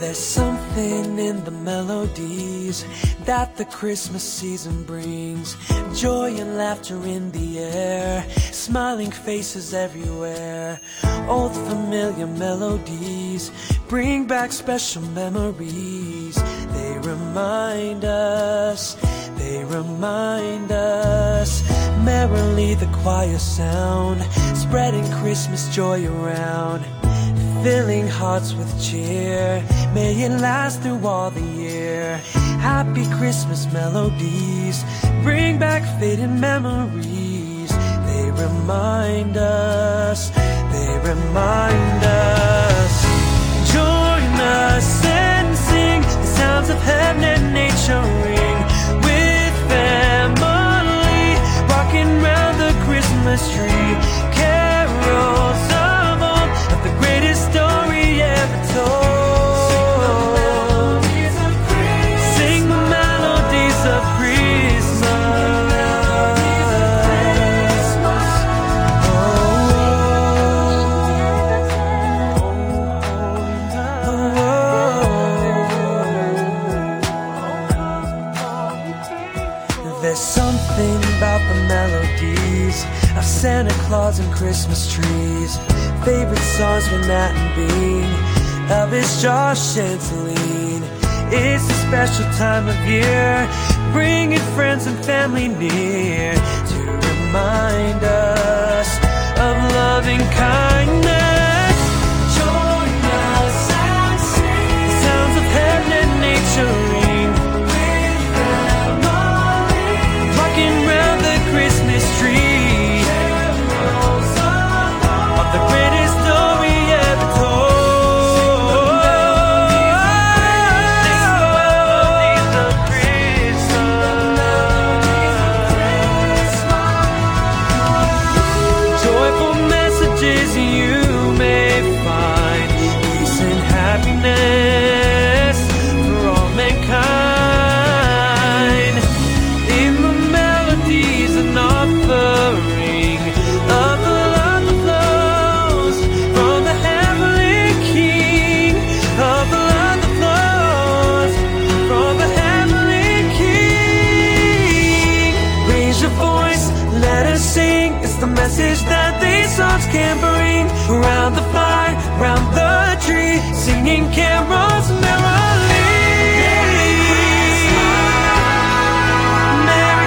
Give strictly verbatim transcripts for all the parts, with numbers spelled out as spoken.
There's something in the melodies that the Christmas season brings. Joy and laughter in the air, smiling faces everywhere. Old familiar melodies bring back special memories. They remind us, they remind us. Merrily the choir sound, spreading Christmas joy around, filling hearts with cheer. May it last through all the year. Happy Christmas melodies bring back faded memories. They remind us, they remind us. Join us and sing the sounds of heaven and nature ring. With family rocking round the Christmas tree. Carols of old, of the greatest story ever told. Sing the melodies of Christmas. There's something about the melodies of Santa Claus and Christmas trees. Favorite songs with Nat and Bean, Elvis, Josh, and Celine. It's a special time of year, bringing friends and family near to remind us of loving kindness. Join us and sing the sounds of heaven and nature ring. With family rocking round the Christmas tree. Carols of the greatest story ever told. The message that these songs can bring. Around the fire, round the tree, singing carols merrily. Merry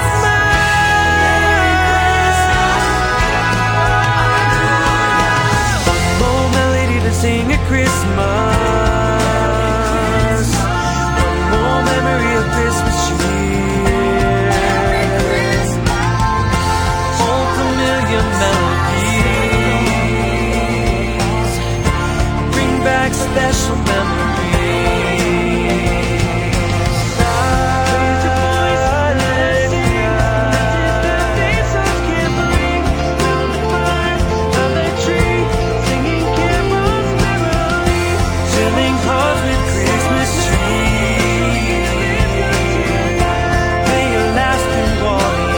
Christmas. One more melody to sing at Christmas. One more memory of Christmas cheer. Melodies bring back special memories. Raise your voice, let it sing the message that these songs can bring. Round the fire, round the tree, singing carols merrily, filling hearts with Christmas trees. May it last through all the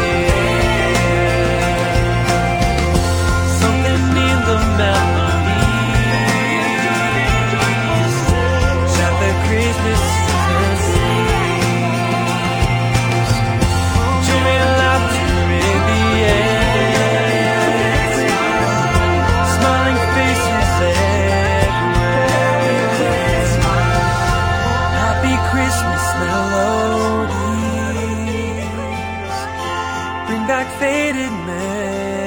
faded memories.